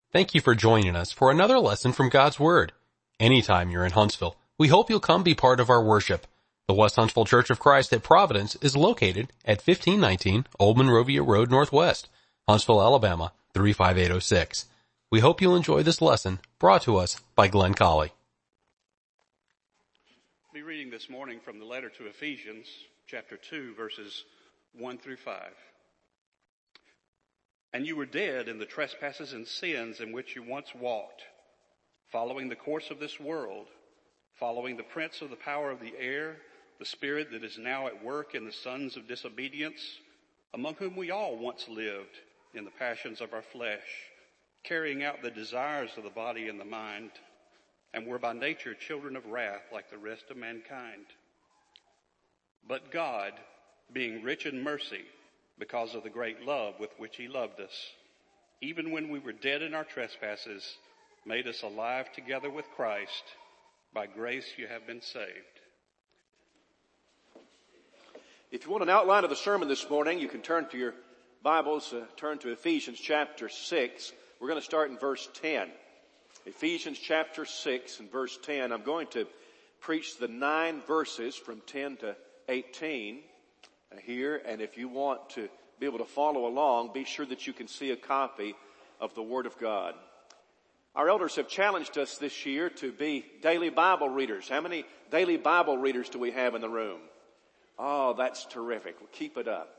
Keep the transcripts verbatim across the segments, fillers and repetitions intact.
Thank you for joining us for another lesson from God's Word. Anytime you're in Huntsville, we hope you'll come be part of our worship. The West Huntsville Church of Christ at Providence is located at fifteen nineteen Old Monrovia Road Northwest, Huntsville, Alabama, three five eight oh six. We hope you'll enjoy this lesson brought to us by Glenn Colley. I'll be reading this morning from the letter to Ephesians, chapter two, verses one through five. And you were dead in the trespasses and sins in which you once walked, following the course of this world, following the prince of the power of the air, the spirit that is now at work in the sons of disobedience, among whom we all once lived in the passions of our flesh, carrying out the desires of the body and the mind, and were by nature children of wrath like the rest of mankind. But God, being rich in mercy, because of the great love with which he loved us, even when we were dead in our trespasses, made us alive together with Christ. By grace you have been saved. If you want an outline of the sermon this morning, you can turn to your Bibles, uh, turn to Ephesians chapter six. We're going to start in verse ten. Ephesians chapter six and verse ten. I'm going to preach the nine verses from ten to eighteen here, and if you want to be able to follow along, be sure that you can see a copy of the Word of God. Our elders have challenged us this year to be daily Bible readers. How many daily Bible readers do we have in the room? Oh, that's terrific. Well, keep it up.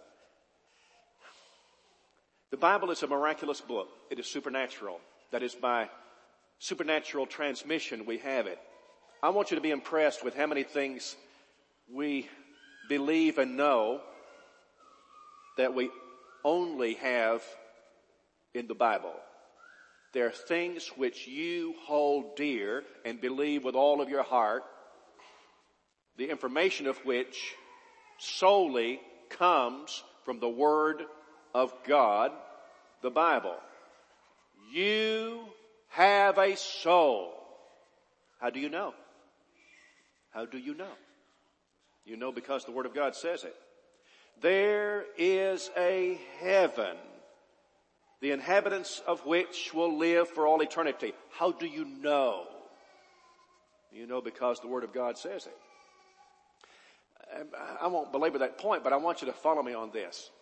The Bible is a miraculous book. It is supernatural. That is, by supernatural transmission we have it. I want you to be impressed with how many things we believe and know that we only have in the Bible. There are things which you hold dear and believe with all of your heart, the information of which solely comes from the Word of God, the Bible. You have a soul. How do you know? How do you know? You know because the Word of God says it. There is a heaven, the inhabitants of which will live for all eternity. How do you know? You know because the Word of God says it. I won't belabor that point, but I want you to follow me on this.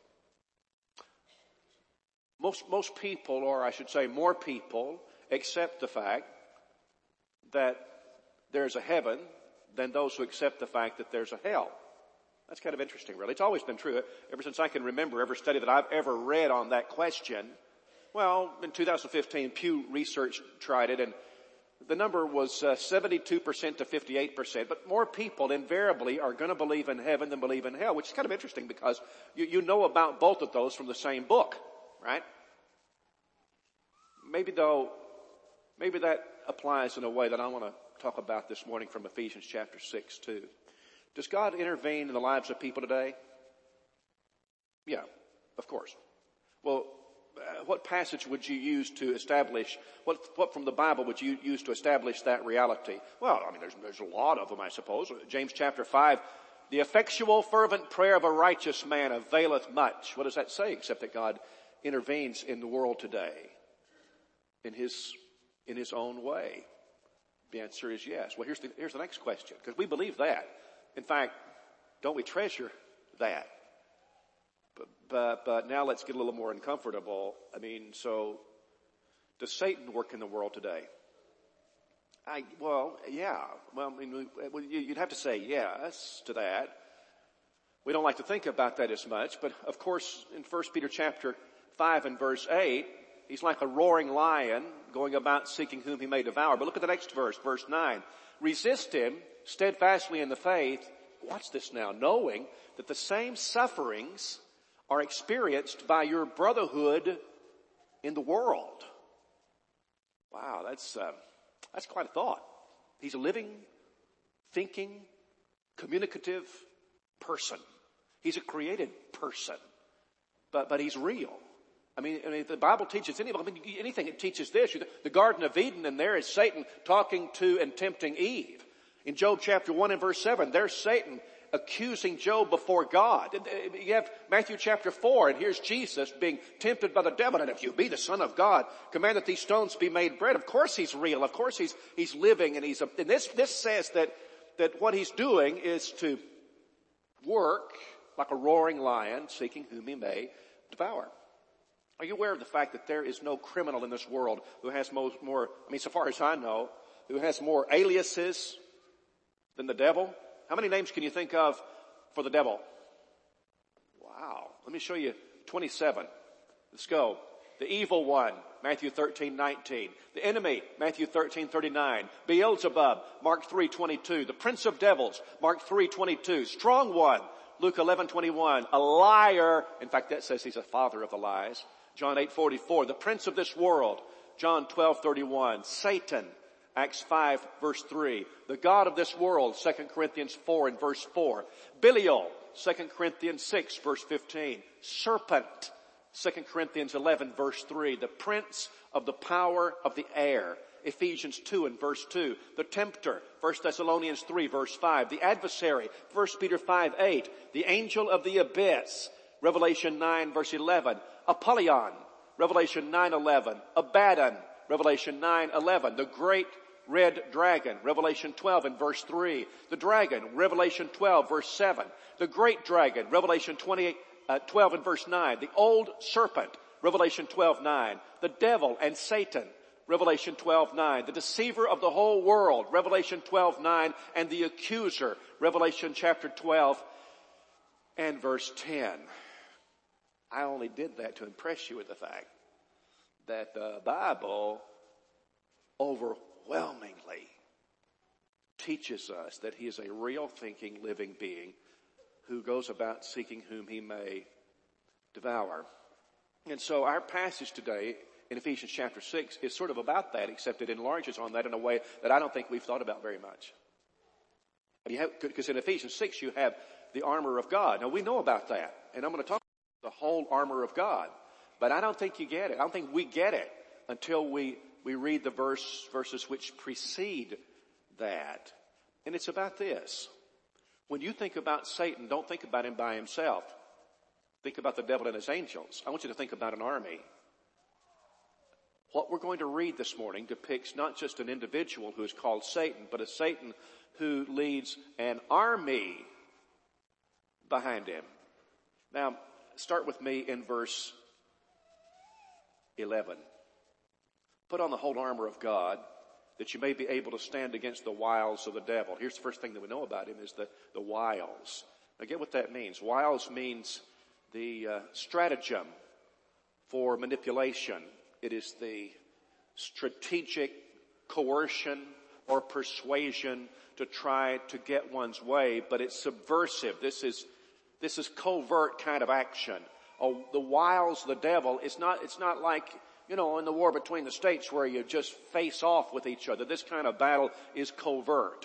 Most, most people, or I should say more people, accept the fact that there's a heaven than those who accept the fact that there's a hell. That's kind of interesting, really. It's always been true. Ever since I can remember, every study that I've ever read on that question, well, in two thousand fifteen, Pew Research tried it, and the number was uh, seventy-two percent to fifty-eight percent. But more people invariably are going to believe in heaven than believe in hell, which is kind of interesting because you, you know about both of those from the same book, right? Maybe though, maybe that applies in a way that I want to talk about this morning from Ephesians chapter six too. Does God intervene in the lives of people today? Yeah, of course. Well, uh, what passage would you use to establish, what, what from the Bible would you use to establish that reality? Well, I mean, there's, there's a lot of them, I suppose. James chapter five, the effectual fervent prayer of a righteous man availeth much. What does that say except that God intervenes in the world today in his, in his own way? The answer is yes. Well, here's the, here's the next question, because we believe that. In fact, don't we treasure that? But, but, but now let's get a little more uncomfortable. I mean, so does Satan work in the world today? I, well, yeah. Well, I mean, you'd have to say yes to that. We don't like to think about that as much, but of course, in First Peter chapter five and verse eight, he's like a roaring lion going about seeking whom he may devour. But look at the next verse, verse nine. Resist him steadfastly in the faith. Watch this now. Knowing that the same sufferings are experienced by your brotherhood in the world. Wow, that's, uh, that's quite a thought. He's a living, thinking, communicative person. He's a created person. But, but he's real. I mean, I mean, the Bible teaches any, I mean, anything, it teaches this. The Garden of Eden, and there is Satan talking to and tempting Eve. In Job chapter one and verse seven, there's Satan accusing Job before God. You have Matthew chapter four, and here's Jesus being tempted by the devil. And if you be the Son of God, command that these stones be made bread. Of course he's real. Of course he's, he's living. And he's, and this, this says that, that what he's doing is to work like a roaring lion, seeking whom he may devour. Are you aware of the fact that there is no criminal in this world who has most, more, I mean, so far as I know, who has more aliases than the devil? How many names can you think of for the devil? Wow. Let me show you twenty-seven. Let's go. The evil one, Matthew thirteen nineteen. The enemy, Matthew thirteen thirty-nine. Beelzebub, Mark three twenty-two. The prince of devils, Mark three twenty-two. Strong one, Luke eleven twenty-one. A liar, in fact that says he's a father of the lies, John eight forty-four. The prince of this world, John twelve thirty-one. Satan, Acts five verse three. The God of this world, Second Corinthians four and verse four. Belial, Second Corinthians six verse fifteen. Serpent, Second Corinthians eleven verse three. The prince of the power of the air, Ephesians two and verse two. The tempter, First Thessalonians three verse five. The adversary, First Peter five eight. The angel of the abyss, Revelation nine verse eleven. Apollyon, Revelation nine eleven. Abaddon, Revelation nine eleven. The great red dragon, Revelation twelve and verse three. The dragon, Revelation twelve verse seven. The great dragon, Revelation twenty-eight, uh, twelve and verse nine. The old serpent, Revelation twelve nine. The devil and Satan, Revelation twelve nine. The deceiver of the whole world, Revelation twelve nine. And the accuser, Revelation chapter twelve and verse ten. I only did that to impress you with the fact that the Bible overwhelmingly teaches us that he is a real thinking, living being who goes about seeking whom he may devour. And so our passage today in Ephesians chapter six is sort of about that, except it enlarges on that in a way that I don't think we've thought about very much. Because in Ephesians six you have the armor of God. Now we know about that, and I'm going to talk about the whole armor of God. But I don't think you get it. I don't think we get it until we, we read the verse, verses which precede that. And it's about this. When you think about Satan, don't think about him by himself. Think about the devil and his angels. I want you to think about an army. What we're going to read this morning depicts not just an individual who is called Satan, but a Satan who leads an army behind him. Now, start with me in verse eleven. Put on the whole armor of God, that you may be able to stand against the wiles of the devil. Here's the first thing that we know about him is the, the wiles. Now get what that means. Wiles means the uh, stratagem for manipulation. It is the strategic coercion or persuasion to try to get one's way, but it's subversive. This is, this is covert kind of action. Oh, the wiles of the devil, it's not, it's not like, you know, in the war between the states where you just face off with each other. This kind of battle is covert.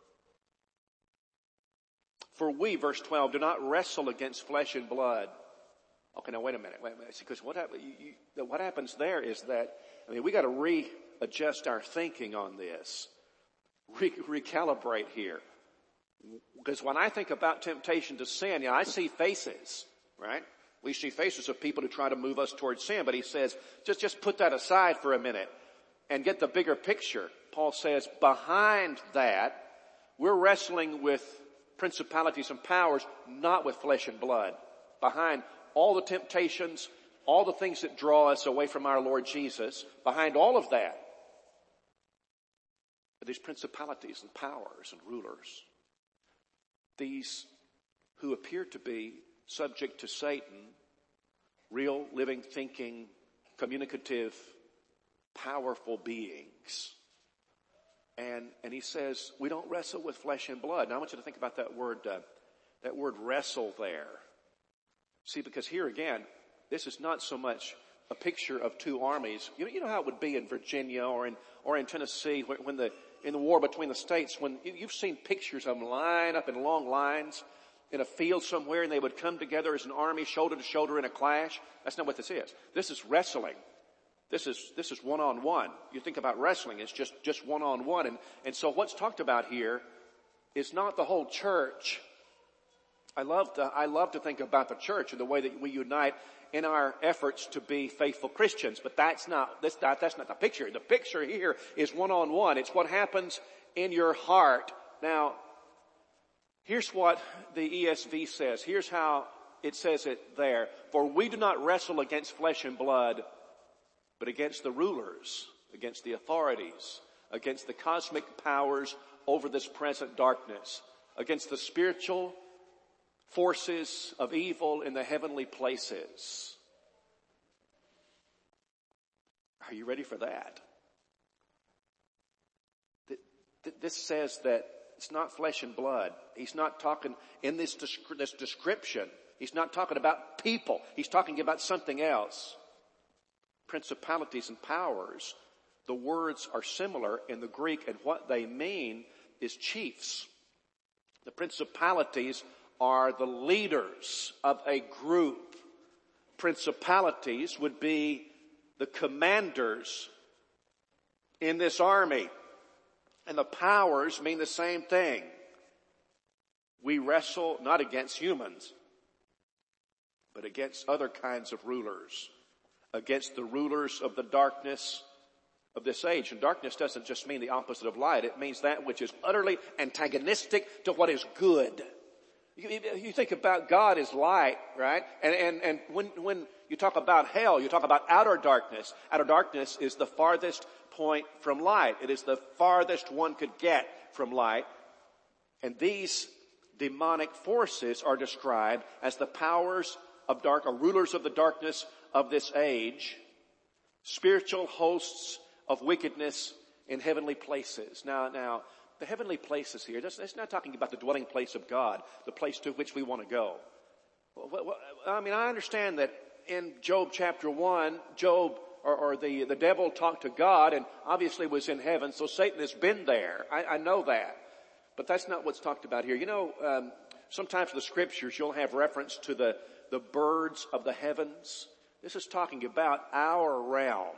For we, verse twelve, do not wrestle against flesh and blood. Okay, now wait a minute, wait a minute. Because what, happen, you, you, what happens there is that, I mean, we got to readjust our thinking on this. Re- recalibrate here. Because when I think about temptation to sin, you know, I see faces, right? We see faces of people who try to move us towards sin, but he says, just, just put that aside for a minute and get the bigger picture. Paul says, behind that, we're wrestling with principalities and powers, not with flesh and blood. Behind all the temptations, all the things that draw us away from our Lord Jesus, behind all of that are these principalities and powers and rulers. These who appear to be subject to Satan, real, living, thinking, communicative, powerful beings. And, and he says, we don't wrestle with flesh and blood. Now I want you to think about that word, uh, that word wrestle there. See, because here again, this is not so much a picture of two armies. You know, you know how it would be in Virginia or in, or in Tennessee when, when the, in the war between the states, when you, you've seen pictures of them line up in long lines in a field somewhere, and they would come together as an army, shoulder to shoulder in a clash. That's not what this is. This is wrestling. This is, this is one-on-one. You think about wrestling, it's just, just one-on-one. And, and so what's talked about here is not the whole church I love to, I love to think about the church and the way that we unite in our efforts to be faithful Christians, but that's not, that's not, that's not the picture. The picture here is one-on-one. It's what happens in your heart. Now, here's what the E S V says. Here's how it says it there. For we do not wrestle against flesh and blood, but against the rulers, against the authorities, against the cosmic powers over this present darkness, against the spiritual forces of evil in the heavenly places. Are you ready for that? This says that it's not flesh and blood. He's not talking in this, this description. He's not talking about people. He's talking about something else. Principalities and powers. The words are similar in the Greek, and what they mean is chiefs. The principalities are the leaders of a group. Principalities would be the commanders in this army. And the powers mean the same thing. We wrestle not against humans, but against other kinds of rulers, against the rulers of the darkness of this age. And darkness doesn't just mean the opposite of light. It means that which is utterly antagonistic to what is good. You, you think about God as light, right? And, and, and when, when you talk about hell, you talk about outer darkness. Outer darkness is the farthest point from light. It is the farthest one could get from light. And these demonic forces are described as the powers of dark, or rulers of the darkness of this age, spiritual hosts of wickedness in heavenly places. Now, now, the heavenly places here, it's not talking about the dwelling place of God, the place to which we want to go. I mean, I understand that in Job chapter one, Job, or, or the, the devil talked to God and obviously was in heaven, so Satan has been there. I, I know that. But that's not what's talked about here. You know, um, sometimes in the scriptures you'll have reference to the, the birds of the heavens. This is talking about our realm.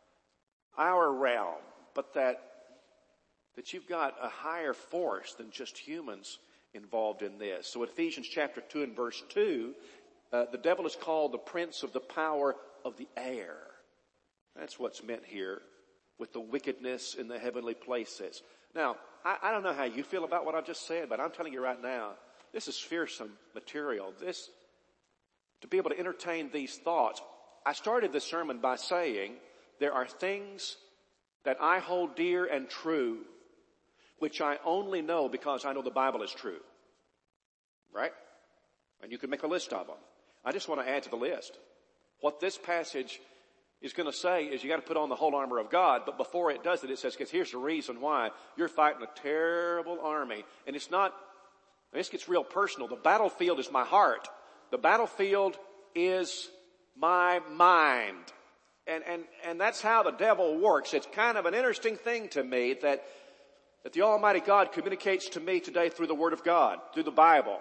Our realm. But that that you've got a higher force than just humans involved in this. So Ephesians chapter two and verse two, uh, the devil is called the prince of the power of the air. That's what's meant here with the wickedness in the heavenly places. Now, I, I don't know how you feel about what I've just said, but I'm telling you right now, this is fearsome material. This, to be able to entertain these thoughts. I started this sermon by saying there are things that I hold dear and true, which I only know because I know the Bible is true. Right? And you can make a list of them. I just want to add to the list. What this passage is going to say is you got to put on the whole armor of God, but before it does it, it says, because here's the reason why. You're fighting a terrible army. And it's not, this gets real personal. The battlefield is my heart. The battlefield is my mind. And, and, and that's how the devil works. It's kind of an interesting thing to me that that the Almighty God communicates to me today through the Word of God, through the Bible.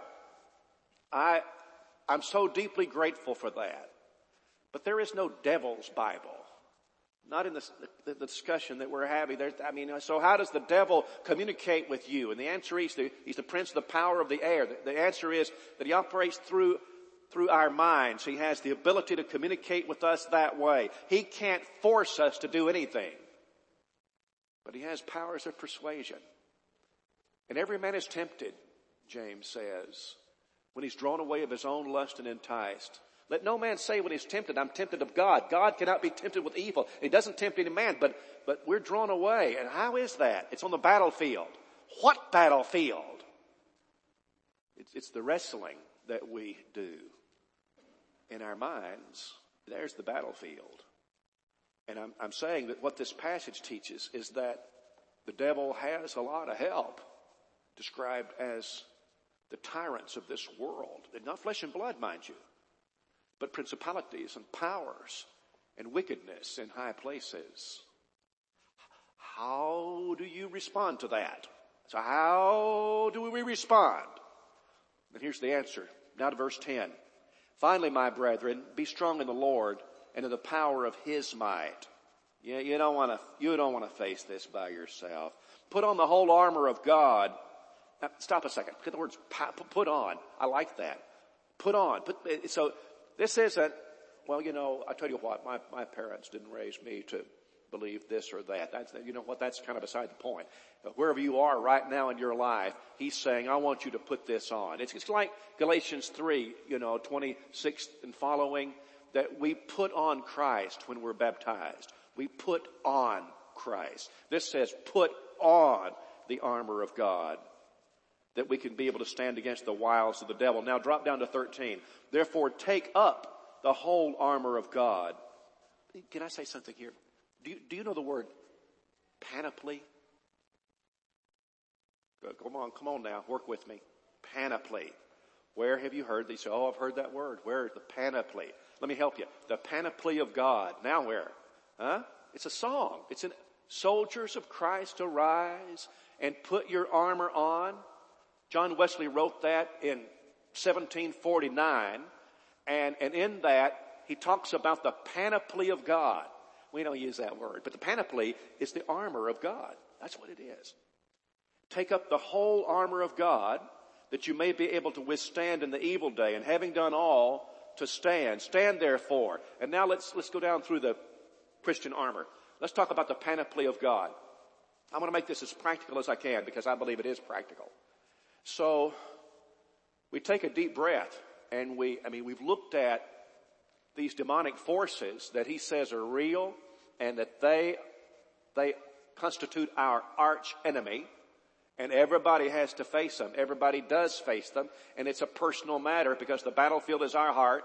I, I'm so deeply grateful for that. But there is no devil's Bible. Not in this, the, the discussion that we're having. There's, I mean, so how does the devil communicate with you? And the answer is the, he's the prince of the power of the air. The, the answer is that he operates through through our minds. He has the ability to communicate with us that way. He can't force us to do anything. But he has powers of persuasion. And every man is tempted, James says, when he's drawn away of his own lust and enticed. Let no man say when he's tempted, I'm tempted of God. God cannot be tempted with evil. He doesn't tempt any man, but, but we're drawn away. And how is that? It's on the battlefield. What battlefield? It's, it's the wrestling that we do in our minds. There's the battlefield. And I'm, I'm saying that what this passage teaches is that the devil has a lot of help, described as the tyrants of this world. They're not flesh and blood, mind you, but principalities and powers and wickedness in high places. How do you respond to that? So how do we respond? And here's the answer. Now to verse ten. Finally, my brethren, be strong in the Lord and in the power of his might. You, you don't want to, you don't want to face this by yourself. Put on the whole armor of God Now, stop a second. Look at the words put on. I like that. Put on. Put, so this isn't, well, you know, I tell you what, my, my parents didn't raise me to believe this or that. That's, you know what, that's kind of beside the point. But wherever you are right now in your life, he's saying, I want you to put this on. It's, it's like Galatians three, you know, twenty-six and following, that we put on Christ when we're baptized. We put on Christ. This says put on the armor of God, that we can be able to stand against the wiles of the devil. Now drop down to thirteen. Therefore take up the whole armor of God. Can I say something here? Do you, do you know the word panoply? Come on, come on now, work with me. Panoply. Where have you heard these? Oh, I've heard that word. Where is the panoply? Let me help you. The panoply of God. Now where? Huh? It's a song. It's in Soldiers of Christ, arise and put your armor on. John Wesley wrote that in seventeen forty-nine. And, and in that, he talks about the panoply of God. We don't use that word, but the panoply is the armor of God. That's what it is. Take up the whole armor of God, that you may be able to withstand in the evil day, and having done all, to stand. Stand therefore. And now let's, let's go down through the Christian armor. Let's talk about the panoply of God. I'm going to make this as practical as I can because I believe it is practical. So, we take a deep breath and we, I mean, we've looked at these demonic forces that he says are real and that they, they constitute our arch enemy. And everybody has to face them. Everybody does face them. And it's a personal matter because the battlefield is our heart.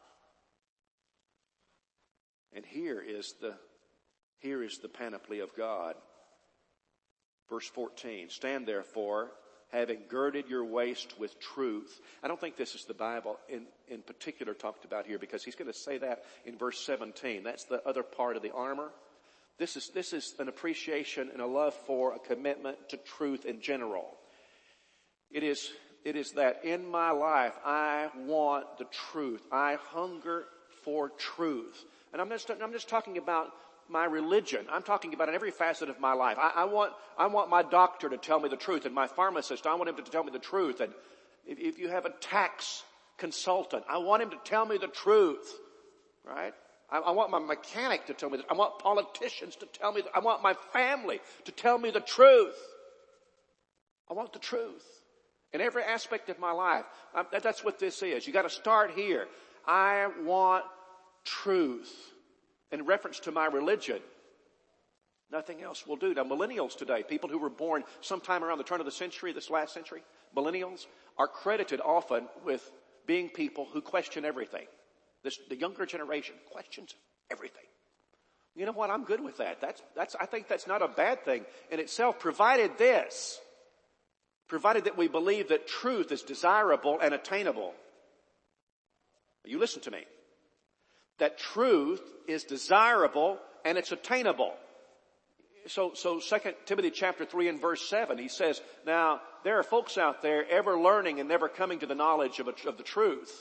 And here is the, here is the panoply of God. Verse fourteen, stand therefore, having girded your waist with truth. I don't think this is the Bible in, in particular talked about here because he's going to say that in verse seventeen. That's the other part of the armor. This is, this is an appreciation and a love for a commitment to truth in general. It is, it is that in my life, I want the truth. I hunger for truth. And I'm just, I'm just talking about my religion. I'm talking about in every facet of my life. I, I want, I want my doctor to tell me the truth, and my pharmacist, I want him to tell me the truth. And if, if you have a tax consultant, I want him to tell me the truth. Right? I, I want my mechanic to tell me that. I want politicians to tell me that. I want my family to tell me the truth. I want the truth in every aspect of my life. I, that, that's what this is. You got to start here. I want truth. In reference to my religion, nothing else will do. Now, millennials today, people who were born sometime around the turn of the century, this last century, millennials are credited often with being people who question everything. This, the younger generation questions everything. You know what? I'm good with that. That's, that's, I think that's not a bad thing in itself, provided this, provided that we believe that truth is desirable and attainable. You listen to me. That truth is desirable and it's attainable. So, so Second Timothy chapter three and verse seven, he says, now there are folks out there ever learning and never coming to the knowledge of, a, of the truth.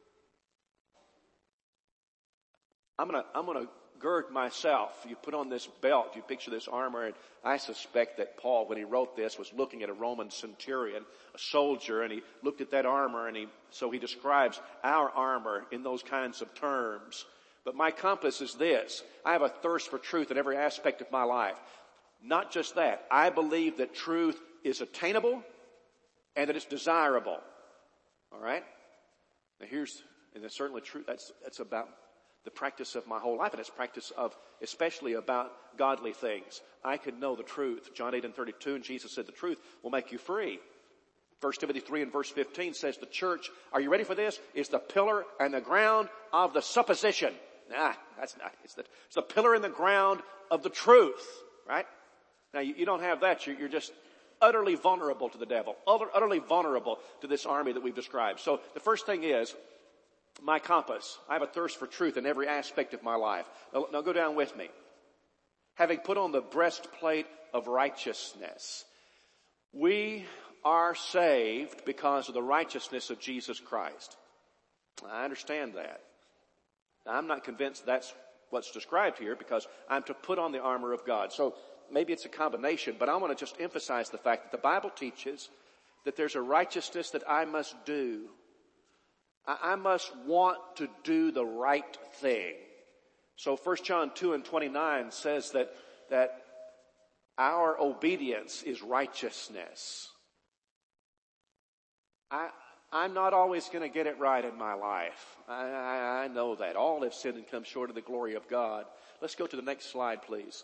I'm gonna, I'm gonna gird myself. You put on this belt, you picture this armor, and I suspect that Paul, when he wrote this, was looking at a Roman centurion, a soldier, and he looked at that armor, and he, so he describes our armor in those kinds of terms. But my compass is this. I have a thirst for truth in every aspect of my life. Not just that. I believe that truth is attainable and that it's desirable. All right? Now here's, and it's certainly true, that's, that's about the practice of my whole life, and it's practice of, especially about godly things. I can know the truth. John eight and thirty-two, and Jesus said the truth will make you free. First Timothy three and verse fifteen says the church, are you ready for this? Is the pillar and the ground of the supposition. Nah, that's not, it's the, it's the pillar and the ground of the truth, right? Now you, you don't have that, you're, you're just utterly vulnerable to the devil, utter, utterly vulnerable to this army that we've described. So the first thing is, my compass. I have a thirst for truth in every aspect of my life. Now, now go down with me. Having put on the breastplate of righteousness. We are saved because of the righteousness of Jesus Christ. I understand that. Now, I'm not convinced that's what's described here because I'm to put on the armor of God. So maybe it's a combination, but I want to just emphasize the fact that the Bible teaches that there's a righteousness that I must do. I, I must want to do the right thing. So First John two and twenty-nine says that, that our obedience is righteousness. I, I'm not always going to get it right in my life. I, I, I know that. All have sinned and come short of the glory of God. Let's go to the next slide, please.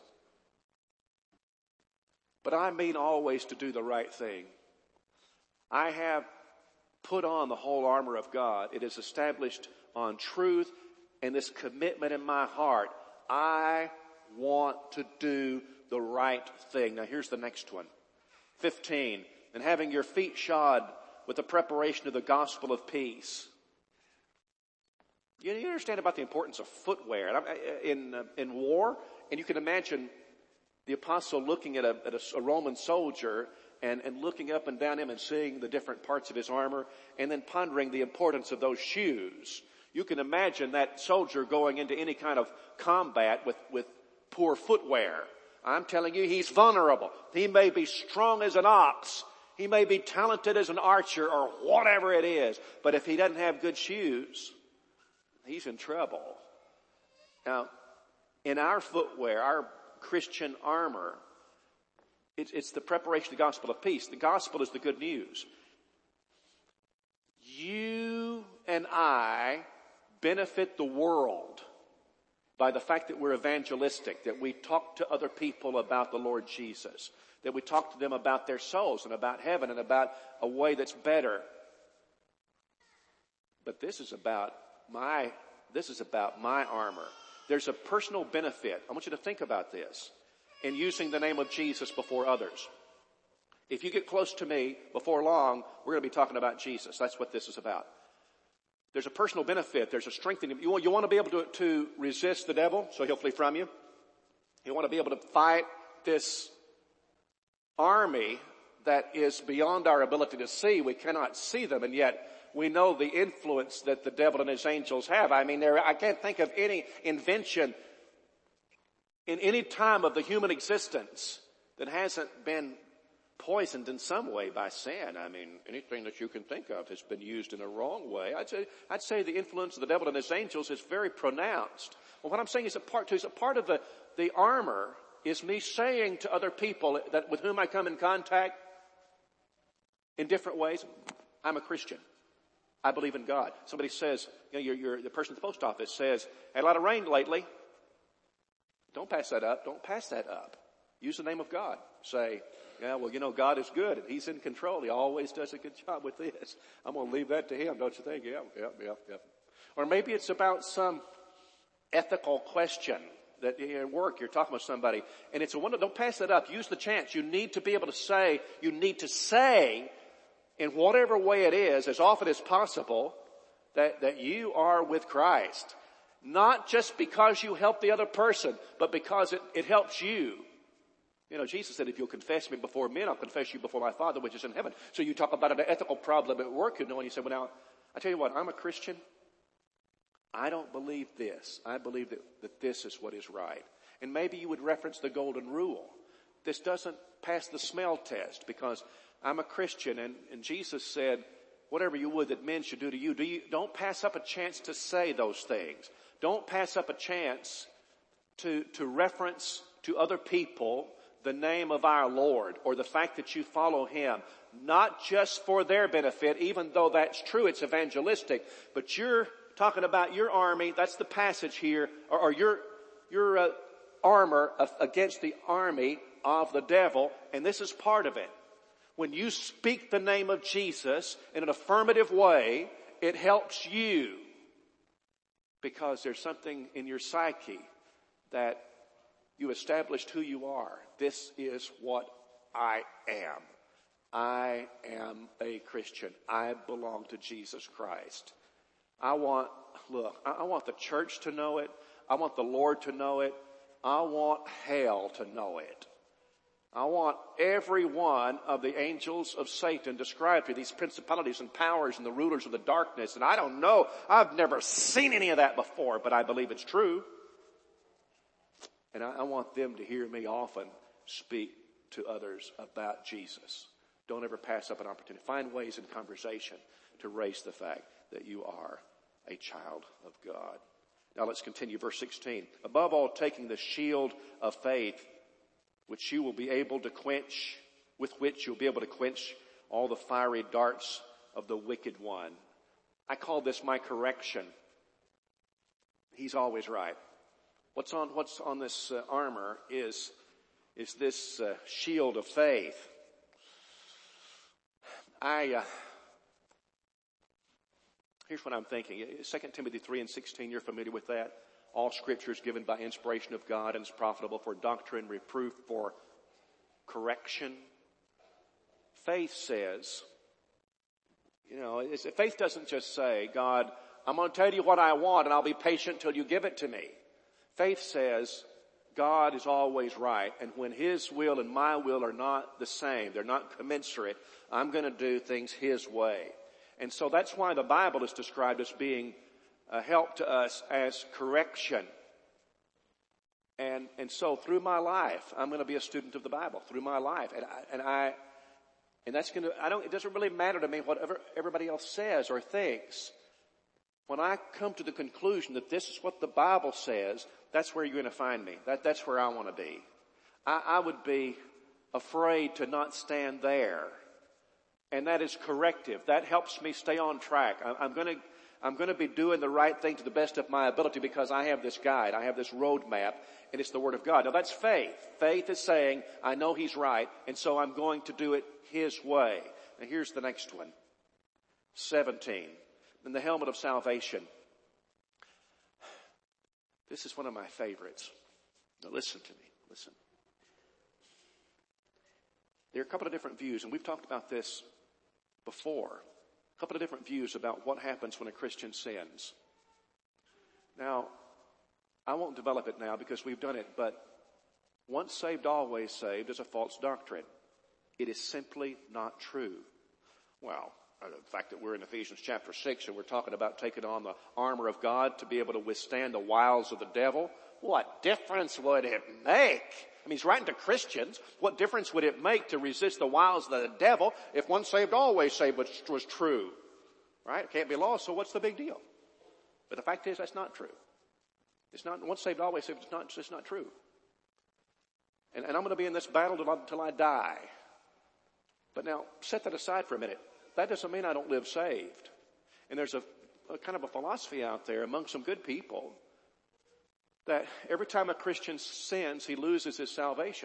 But I mean always to do the right thing. I have put on the whole armor of God. It is established on truth and this commitment in my heart. I want to do the right thing. Now here's the next one. fifteen. And having your feet shod with the preparation of the gospel of peace. You, you understand about the importance of footwear in, in war? And you can imagine the apostle looking at a, at a, a Roman soldier and, and looking up and down him and seeing the different parts of his armor and then pondering the importance of those shoes. You can imagine that soldier going into any kind of combat with, with poor footwear. I'm telling you, he's vulnerable. He may be strong as an ox. He may be talented as an archer or whatever it is. But if he doesn't have good shoes, he's in trouble. Now, in our footwear, our Christian armor, it's, it's the preparation of the gospel of peace. The gospel is the good news. You and I benefit the world by the fact that we're evangelistic, that we talk to other people about the Lord Jesus, that we talk to them about their souls and about heaven and about a way that's better. But this is about my, this is about my armor. There's a personal benefit. I want you to think about this in using the name of Jesus before others. If you get close to me before long, we're going to be talking about Jesus. That's what this is about. There's a personal benefit. There's a strengthening. You want, you want to be able to, to resist the devil so he'll flee from you. You want to be able to fight this army that is beyond our ability to see. We cannot see them, and yet we know the influence that the devil and his angels have. I mean, there, I can't think of any invention in any time of the human existence that hasn't been poisoned in some way by sin. I mean, anything that you can think of has been used in a wrong way. I'd say, I'd say the influence of the devil and his angels is very pronounced. Well, what I'm saying is a part, is a part of the, the armor is me saying to other people that with whom I come in contact in different ways, I'm a Christian. I believe in God. Somebody says, you know, you're, you're, the person at the post office says, had a lot of rain lately. Don't pass that up. Don't pass that up. Use the name of God. Say, yeah, well, you know, God is good and he's in control. He always does a good job with this. I'm going to leave that to him, don't you think? Yeah, yeah, yeah, yeah. Or maybe it's about some ethical question that at work you're talking with somebody and it's a wonder. Don't pass that up. Use the chance. You need to be able to say, you need to say in whatever way it is, as often as possible, that, that you are with Christ. Not just because you help the other person, but because it, it helps you. You know, Jesus said, if you'll confess me before men, I'll confess you before my Father which is in heaven. So you talk about an ethical problem at work, you know, and you say, well, now, I tell you what, I'm a Christian. I don't believe this. I believe that, that this is what is right. And maybe you would reference the golden rule. This doesn't pass the smell test because I'm a Christian, and, and Jesus said, whatever you would that men should do to you, do you, don't pass up a chance to say those things. Don't pass up a chance to, to reference to other people the name of our Lord or the fact that you follow him, not just for their benefit, even though that's true, it's evangelistic, but you're talking about your army, that's the passage here, or, or your, your uh, armor of, against the army of the devil, and this is part of it. When you speak the name of Jesus in an affirmative way, it helps you because there's something in your psyche that you established who you are. This is what I am. I am a Christian. I belong to Jesus Christ. I want, look, I want the church to know it. I want the Lord to know it. I want hell to know it. I want every one of the angels of Satan described here, these principalities and powers and the rulers of the darkness. And I don't know, I've never seen any of that before, but I believe it's true. And I, I want them to hear me often speak to others about Jesus. Don't ever pass up an opportunity. Find ways in conversation to raise the fact that you are a child of God. Now let's continue. Verse sixteen. Above all, taking the shield of faith, which you will be able to quench, with which you'll be able to quench all the fiery darts of the wicked one. I call this my correction. He's always right. What's on, what's on this uh, armor is, is this uh, shield of faith. I, uh, here's what I'm thinking. Second Timothy three and sixteen, you're familiar with that. All scripture is given by inspiration of God and is profitable for doctrine, reproof, for correction. Faith says, you know, it's, faith doesn't just say, God, I'm going to tell you what I want and I'll be patient till you give it to me. Faith says, God is always right, and when His will and my will are not the same, they're not commensurate, I'm going to do things His way. And so that's why the Bible is described as being a help to us as correction. And, and so through my life, I'm going to be a student of the Bible, through my life. And I, and I, and that's going to, I don't, it doesn't really matter to me whatever everybody else says or thinks. When I come to the conclusion that this is what the Bible says, that's where you're going to find me. That, that's where I want to be. I, I would be afraid to not stand there. And that is corrective. That helps me stay on track. I, I'm going to, I'm going to be doing the right thing to the best of my ability because I have this guide. I have this roadmap, and it's the Word of God. Now that's faith. Faith is saying, I know He's right, and so I'm going to do it His way. Now here's the next one. seventeen. And the helmet of salvation. This is one of my favorites. Now listen to me. Listen. There are a couple of different views, and we've talked about this before. A couple of different views about what happens when a Christian sins. Now, I won't develop it now because we've done it, but once saved, always saved is a false doctrine. It is simply not true. Well, the fact that we're in Ephesians chapter six and we're talking about taking on the armor of God to be able to withstand the wiles of the devil, what difference would it make? I mean, he's writing to Christians. What difference would it make to resist the wiles of the devil if once saved, always saved was, was true? Right? It can't be lost, so what's the big deal? But the fact is, that's not true. It's not, once saved, always saved, it's not, it's just not true. And, and I'm going to be in this battle until I, until I die. But now, set that aside for a minute. That doesn't mean I don't live saved. And there's a, a kind of a philosophy out there among some good people that every time a Christian sins, he loses his salvation.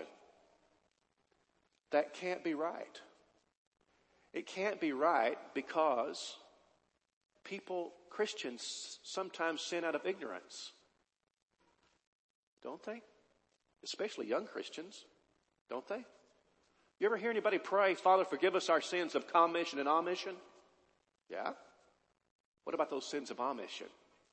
That can't be right. It can't be right because people, Christians, sometimes sin out of ignorance. Don't they? Especially young Christians, don't they? You ever hear anybody pray, Father, forgive us our sins of commission and omission? Yeah? What about those sins of omission?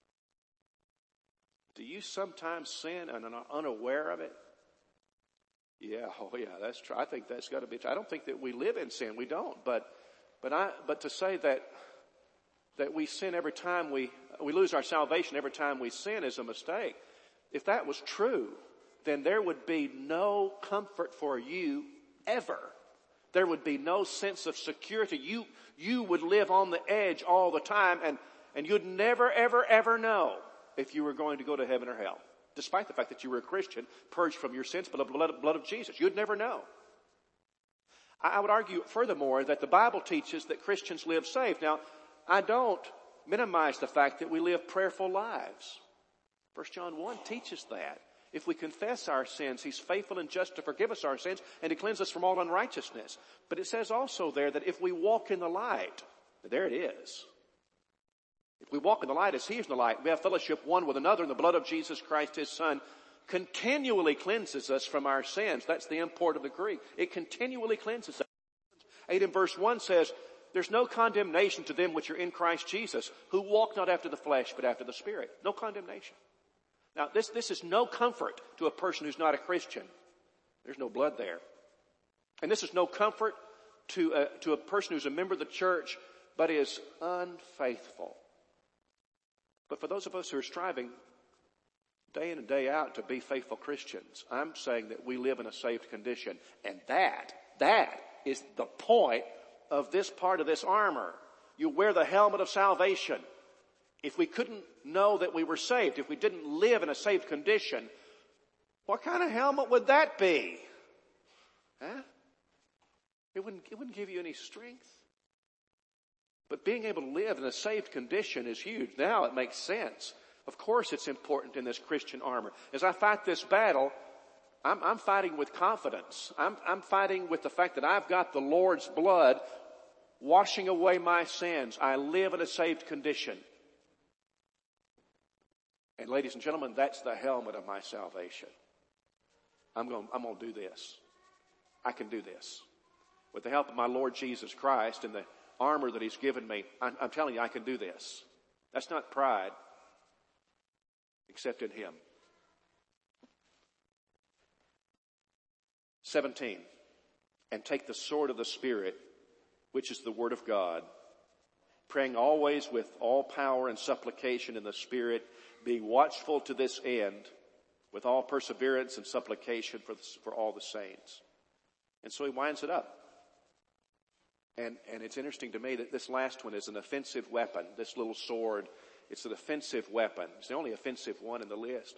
Do you sometimes sin and are unaware of it? Yeah, oh yeah, that's true. I think that's got to be true. I don't think that we live in sin. We don't. But, but I, but to say that, that we sin every time we, we lose our salvation every time we sin is a mistake. If that was true, then there would be no comfort for you ever. There would be no sense of security. You, you would live on the edge all the time, and, and you'd never, ever, ever know if you were going to go to heaven or hell. Despite the fact that you were a Christian, purged from your sins by the blood, blood of Jesus. You'd never know. I, I would argue, furthermore, that the Bible teaches that Christians live saved. Now, I don't minimize the fact that we live prayerful lives. First John one teaches that. If we confess our sins, He's faithful and just to forgive us our sins and to cleanse us from all unrighteousness. But it says also there that if we walk in the light, there it is. If we walk in the light as He is in the light, we have fellowship one with another, and the blood of Jesus Christ, His Son, continually cleanses us from our sins. That's the import of the Greek. It continually cleanses us. eight and verse one says, there's no condemnation to them which are in Christ Jesus, who walk not after the flesh, but after the Spirit. No condemnation. Now, this, this is no comfort to a person who's not a Christian. There's no blood there. And this is no comfort to a, to a person who's a member of the church, but is unfaithful. But for those of us who are striving day in and day out to be faithful Christians, I'm saying that we live in a saved condition. And that, that is the point of this part of this armor. You wear the helmet of salvation. If we couldn't know that we were saved, if we didn't live in a saved condition, what kind of helmet would that be? Huh? It wouldn't, it wouldn't give you any strength. But being able to live in a saved condition is huge. Now it makes sense. Of course it's important in this Christian armor. As I fight this battle, I'm, I'm fighting with confidence. I'm, I'm fighting with the fact that I've got the Lord's blood washing away my sins. I live in a saved condition. And ladies and gentlemen, that's the helmet of my salvation. I'm going, I'm going to do this. I can do this. With the help of my Lord Jesus Christ and the armor that He's given me, I'm, I'm telling you, I can do this. That's not pride, except in Him. seventeen, and take the sword of the Spirit, which is the Word of God, praying always with all power and supplication in the Spirit, being watchful to this end, with all perseverance and supplication for, the, for all the saints. And so he winds it up. And, and it's interesting to me that this last one is an offensive weapon, this little sword. It's an offensive weapon. It's the only offensive one in the list.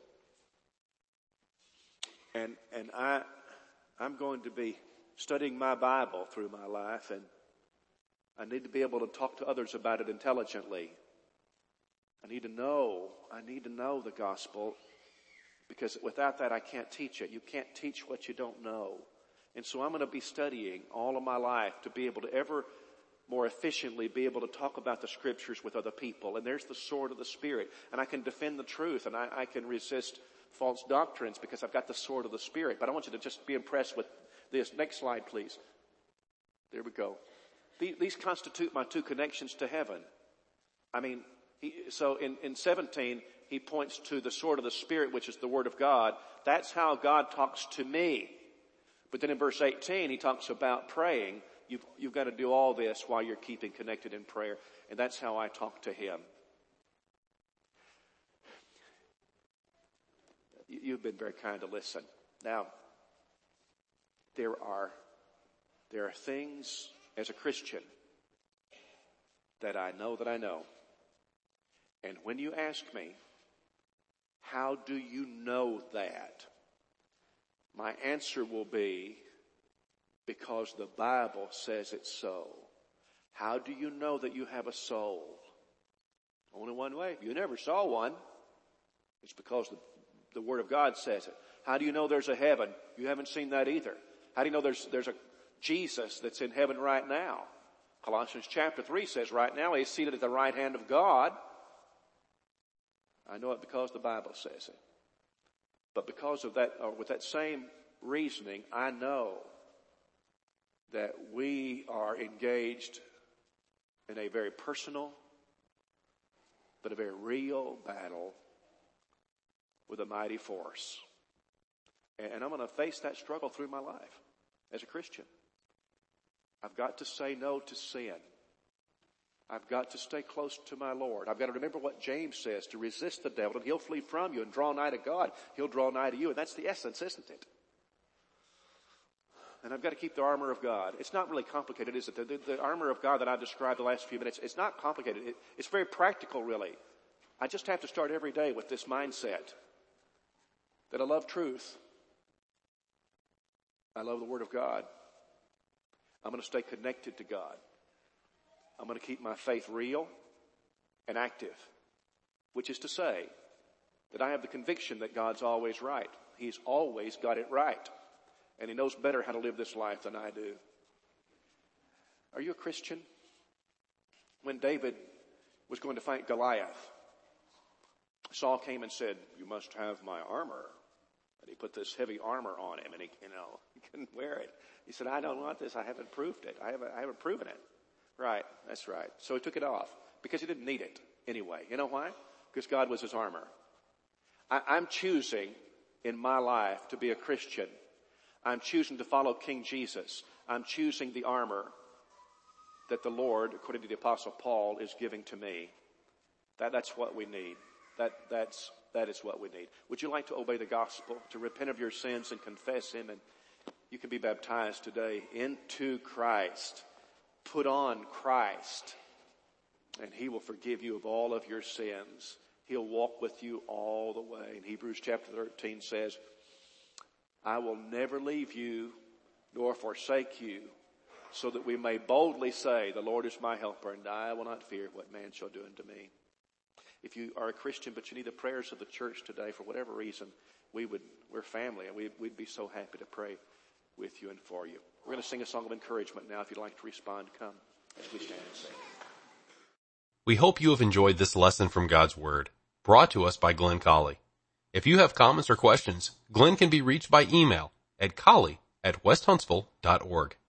And, and I, I'm going to be studying my Bible through my life, and I need to be able to talk to others about it intelligently. I need to know, I need to know the gospel, because without that I can't teach it. You can't teach what you don't know. And so I'm going to be studying all of my life to be able to ever more efficiently be able to talk about the Scriptures with other people. And there's the sword of the Spirit. And I can defend the truth, and I, I can resist false doctrines because I've got the sword of the Spirit. But I want you to just be impressed with this. Next slide, please. There we go. These constitute my two connections to heaven. I mean, he, so in, in seventeen, he points to the sword of the Spirit, which is the Word of God. That's how God talks to me. But then in verse eighteen, he talks about praying. You've, you've got to do all this while you're keeping connected in prayer. And that's how I talk to Him. You've been very kind to listen. Now, there are, there are things as a Christian that I know that I know. And when you ask me, how do you know that? My answer will be, because the Bible says it's so. How do you know that you have a soul? Only one way. If you never saw one, it's because the, the Word of God says it. How do you know there's a heaven? You haven't seen that either. How do you know there's, there's a Jesus that's in heaven right now? Colossians chapter three says right now He's seated at the right hand of God. I know it because the Bible says it. But because of that, or with that same reasoning, I know that we are engaged in a very personal, but a very real battle with a mighty force. And I'm going to face that struggle through my life as a Christian. I've got to say no to sin. I've got to stay close to my Lord. I've got to remember what James says, to resist the devil, and he'll flee from you, and draw nigh to God. He'll draw nigh to you. And that's the essence, isn't it? And I've got to keep the armor of God. It's not really complicated, is it? The, the, the armor of God that I've described the last few minutes, it's not complicated. It, it's very practical, really. I just have to start every day with this mindset that I love truth. I love the Word of God. I'm going to stay connected to God. I'm going to keep my faith real and active, which is to say that I have the conviction that God's always right. He's always got it right. And He knows better how to live this life than I do. Are you a Christian? When David was going to fight Goliath, Saul came and said, "You must have my armor." And he put this heavy armor on him, and he, you know, he couldn't wear it. He said, "I don't want this. I haven't proved it. I haven't, I haven't proven it." Right. That's right. So he took it off because he didn't need it anyway. You know why? Because God was his armor. I, I'm choosing in my life to be a Christian. I'm choosing to follow King Jesus. I'm choosing the armor that the Lord, according to the Apostle Paul, is giving to me. That, that's what we need. That, that's, that is what we need. Would you like to obey the gospel, to repent of your sins and confess Him and You can be baptized today into Christ. Put on Christ, and he will forgive you of all of your sins. He'll walk with you all the way. And Hebrews chapter thirteen says, I will never leave you nor forsake you, so that we may boldly say, the Lord is my helper, and I will not fear what man shall do unto me. If you are a Christian, but you need the prayers of the church today for whatever reason, we would, we're family, and we, we'd be so happy to pray with you and for you. We're going to sing a song of encouragement now. If you'd like to respond, come as we stand and sing. We hope you have enjoyed this lesson from God's Word, brought to us by Glenn Colley. If you have comments or questions, Glenn can be reached by email at colley at west huntsville dot org.